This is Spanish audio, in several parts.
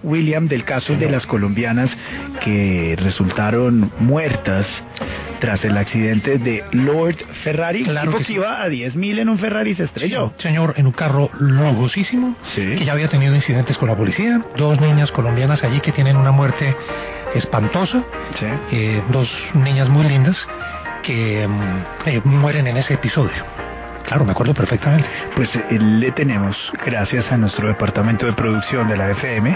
William, del caso de las colombianas que resultaron muertas tras el accidente de Lord Ferrari? Claro que iba a 10.000 en un Ferrari y se estrelló. Sí, señor, en un carro lujosísimo, que ya había tenido incidentes con la policía. 2 niñas colombianas allí que tienen una muerte espantosa. Sí. 2 niñas muy lindas que mueren en ese episodio. Claro, me acuerdo perfectamente. Pues le tenemos, gracias a nuestro departamento de producción de la FM,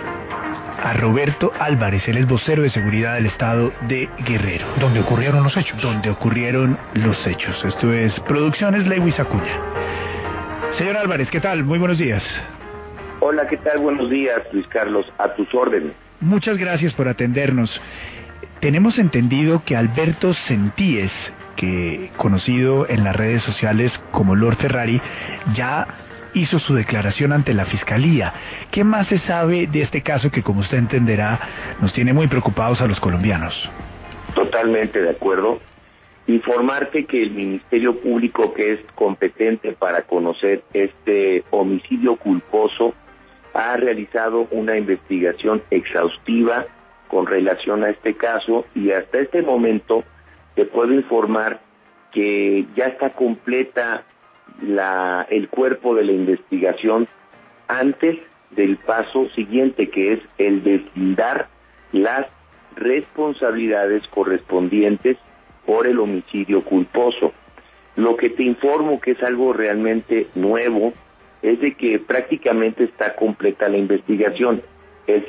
a Roberto Álvarez. Él es vocero de seguridad del estado de Guerrero. ¿Dónde ocurrieron los hechos? Donde ocurrieron los hechos. Esto es Producciones Lewis Acuña. Señor Álvarez, ¿qué tal? Muy buenos días. Hola, ¿qué tal? Buenos días, Luis Carlos. A tus órdenes. Muchas gracias por atendernos. Tenemos entendido que Alberto Sentíes, que conocido en las redes sociales como Lord Ferrari, ya hizo su declaración ante la Fiscalía. ¿Qué más se sabe de este caso que, como usted entenderá, nos tiene muy preocupados a los colombianos? Totalmente de acuerdo. Informarte que el Ministerio Público, que es competente para conocer este homicidio culposo, ha realizado una investigación exhaustiva con relación a este caso, y hasta este momento te puedo informar que ya está completa el cuerpo de la investigación antes del paso siguiente, que es el deslindar las responsabilidades correspondientes por el homicidio culposo. Lo que te informo, que es algo realmente nuevo, es de que prácticamente está completa la investigación. El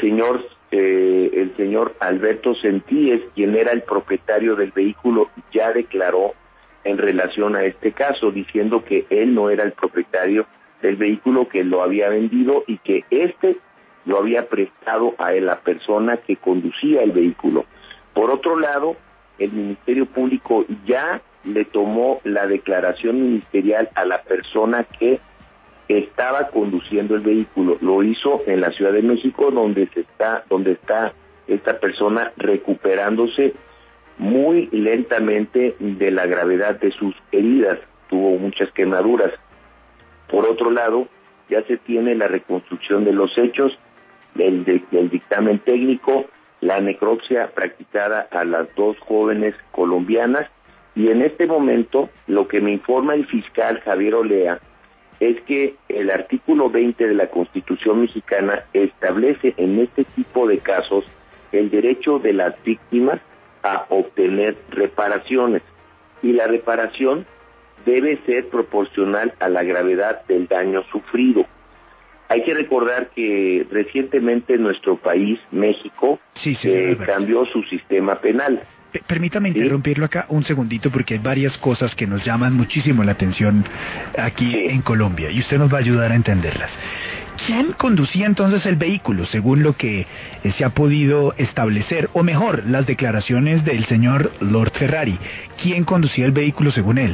señor Alberto Sentíes, quien era el propietario del vehículo, ya declaró en relación a este caso, diciendo que él no era el propietario del vehículo, que lo había vendido y que lo había prestado a la persona que conducía el vehículo. Por otro lado, el Ministerio Público ya le tomó la declaración ministerial a la persona que estaba conduciendo el vehículo. Lo hizo en la Ciudad de México, donde está esta persona recuperándose muy lentamente de la gravedad de sus heridas. Tuvo muchas quemaduras. Por otro lado, ya se tiene la reconstrucción de los hechos, del dictamen técnico, la necropsia practicada a las 2 jóvenes colombianas, y en este momento lo que me informa el fiscal Javier Olea es que el artículo 20 de la Constitución mexicana establece en este tipo de casos el derecho de las víctimas a obtener reparaciones, y la reparación debe ser proporcional a la gravedad del daño sufrido. Hay que recordar que recientemente nuestro país, México, cambió su sistema penal. Permítame interrumpirlo acá un segundito, porque hay varias cosas que nos llaman muchísimo la atención aquí en Colombia, y usted nos va a ayudar a entenderlas. ¿Quién conducía entonces el vehículo, según lo que se ha podido establecer? O mejor, las declaraciones del señor Lord Ferrari. ¿Quién conducía el vehículo según él?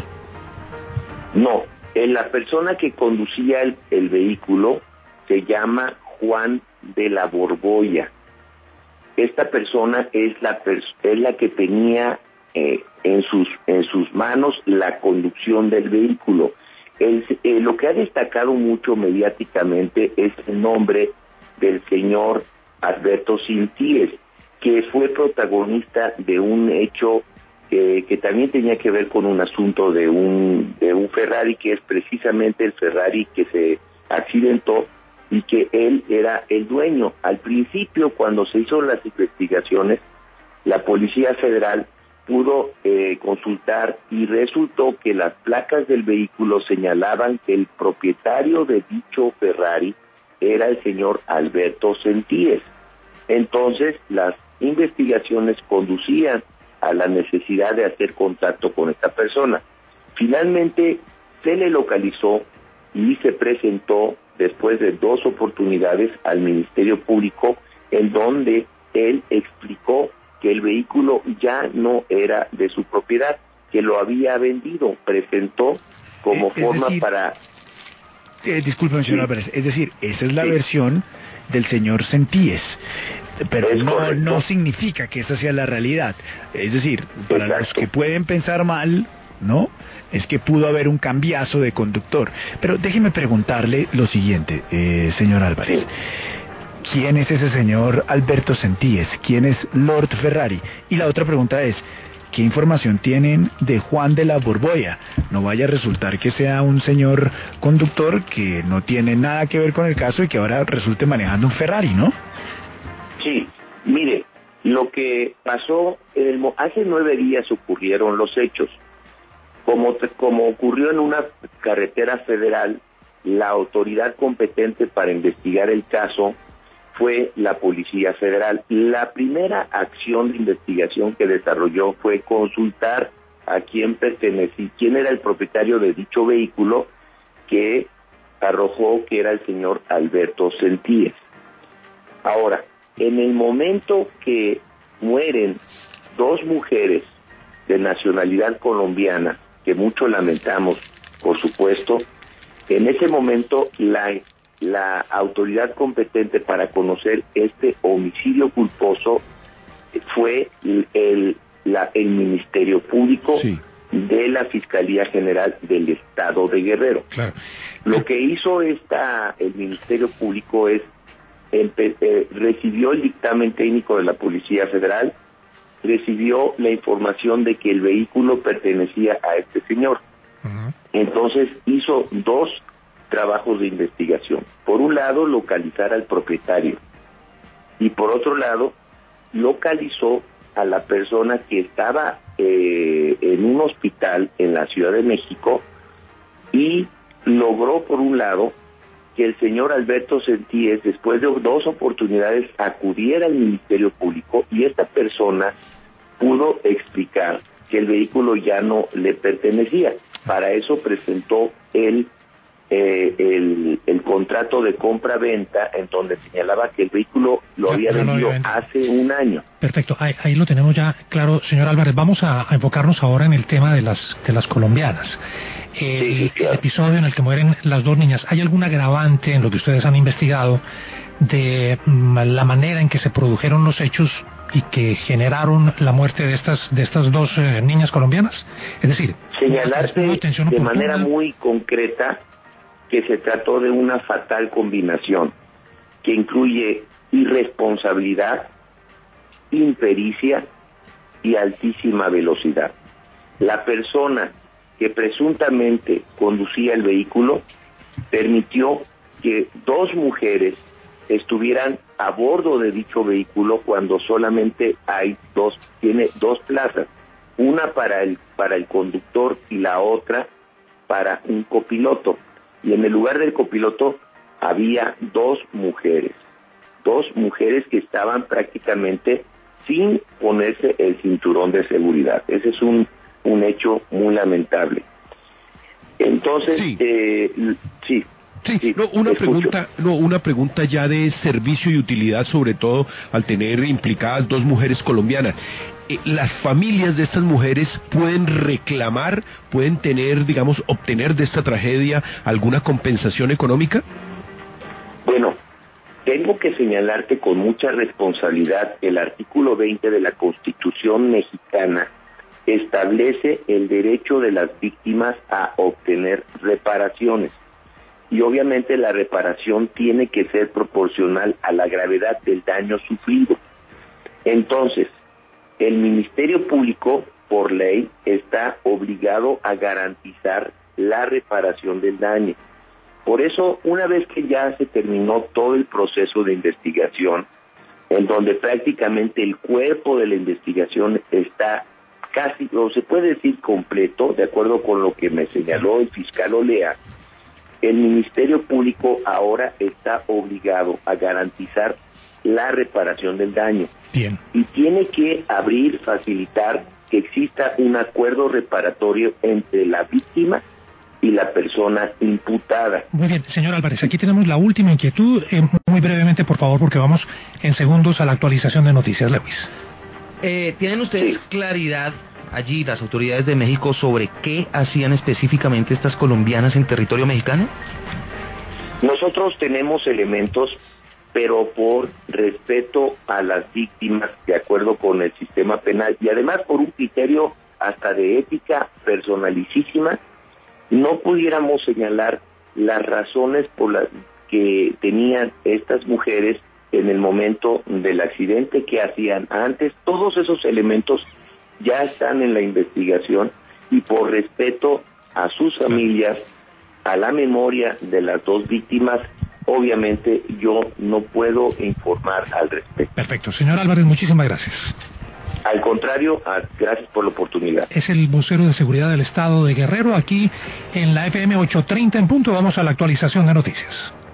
No, la persona que conducía el vehículo se llama Juan de la Borbolla. Esta persona es la que tenía en sus manos la conducción del vehículo. Lo que ha destacado mucho mediáticamente es el nombre del señor Alberto Sentíes, que fue protagonista de un hecho que también tenía que ver con un asunto de un Ferrari, que es precisamente el Ferrari que se accidentó y que él era el dueño. Al principio, cuando se hizo las investigaciones, la Policía Federal pudo consultar, y resultó que las placas del vehículo señalaban que el propietario de dicho Ferrari era el señor Alberto Sentíes. Entonces, las investigaciones conducían a la necesidad de hacer contacto con esta persona. Finalmente, se le localizó y se presentó después de 2 oportunidades al Ministerio Público, en donde él explicó que el vehículo ya no era de su propiedad, que lo había vendido. Presentó como forma para... Disculpe, señor Álvarez, es decir, esa es la versión del señor Sentíes, pero no significa que esa sea la realidad. Es decir, para los que pueden pensar mal, ¿no?, es que pudo haber un cambiazo de conductor. Pero déjeme preguntarle lo siguiente, señor Álvarez. ¿quién es ese señor Alberto Sentíes? ¿Quién es Lord Ferrari? Y la otra pregunta es, ¿qué información tienen de Juan de la Borbolla? No vaya a resultar que sea un señor conductor que no tiene nada que ver con el caso y que ahora resulte manejando un Ferrari, ¿no? Sí, mire, lo que pasó, hace 9 días ocurrieron los hechos. Como ocurrió en una carretera federal, la autoridad competente para investigar el caso fue la Policía Federal. La primera acción de investigación que desarrolló fue consultar a quién pertenecía, quién era el propietario de dicho vehículo, que arrojó que era el señor Alberto Sentíes. Ahora, en el momento que mueren 2 mujeres de nacionalidad colombiana, que mucho lamentamos, por supuesto, en ese momento la autoridad competente para conocer este homicidio culposo fue el Ministerio Público, sí, de la Fiscalía General del Estado de Guerrero. Claro. Lo que hizo el Ministerio Público es recibió el dictamen técnico de la Policía Federal, recibió la información de que el vehículo pertenecía a este señor. Uh-huh. Entonces hizo 2 trabajos de investigación. Por un lado, localizar al propietario, y por otro lado, localizó a la persona que estaba en un hospital en la Ciudad de México, y logró, por un lado, que el señor Alberto Sentíes, después de 2 oportunidades, acudiera al Ministerio Público, y esta persona pudo explicar que el vehículo ya no le pertenecía. Para eso presentó el contrato de compra-venta, en donde señalaba que el vehículo lo había vendido hace un año. Perfecto, ahí lo tenemos ya claro, señor Álvarez. Vamos a enfocarnos ahora en el tema de las colombianas. Sí, claro. El episodio en el que mueren las 2 niñas, ¿hay algún agravante en lo que ustedes han investigado de la manera en que se produjeron los hechos y que generaron la muerte de estas 2 niñas colombianas? Es decir, señalarte de manera muy concreta que se trató de una fatal combinación que incluye irresponsabilidad, impericia y altísima velocidad. La persona que presuntamente conducía el vehículo permitió que 2 mujeres estuvieran a bordo de dicho vehículo cuando solamente tiene 2 plazas, una para el conductor y la otra para un copiloto. Y en el lugar del copiloto había 2 mujeres que estaban prácticamente sin ponerse el cinturón de seguridad. Ese es un hecho muy lamentable. Entonces, sí. Sí, una pregunta ya de servicio y utilidad, sobre todo al tener implicadas 2 mujeres colombianas. ¿Las familias de estas mujeres pueden reclamar, pueden obtener de esta tragedia alguna compensación económica? Bueno, tengo que señalarte con mucha responsabilidad, el artículo 20 de la Constitución mexicana establece el derecho de las víctimas a obtener reparaciones. Y obviamente la reparación tiene que ser proporcional a la gravedad del daño sufrido. Entonces, el Ministerio Público, por ley, está obligado a garantizar la reparación del daño. Por eso, una vez que ya se terminó todo el proceso de investigación, en donde prácticamente el cuerpo de la investigación está casi, o se puede decir completo, de acuerdo con lo que me señaló el fiscal Olea, el Ministerio Público ahora está obligado a garantizar la reparación del daño. Bien. Y tiene que facilitar que exista un acuerdo reparatorio entre la víctima y la persona imputada. Muy bien, señor Álvarez, aquí tenemos la última inquietud, muy brevemente, por favor, porque vamos en segundos a la actualización de Noticias Lewis. ¿Tienen ustedes claridad allí, las autoridades de México, sobre qué hacían específicamente estas colombianas en territorio mexicano? Nosotros tenemos elementos, pero por respeto a las víctimas, de acuerdo con el sistema penal, y además por un criterio hasta de ética personalicísima, no pudiéramos señalar las razones por las que tenían estas mujeres en el momento del accidente, qué hacían antes. Todos esos elementos ya están en la investigación y por respeto a sus familias, a la memoria de las dos víctimas, obviamente yo no puedo informar al respecto. Perfecto. Señor Álvarez, muchísimas gracias. Al contrario, gracias por la oportunidad. Es el vocero de seguridad del Estado de Guerrero, aquí en la FM 830 en punto. Vamos a la actualización de noticias.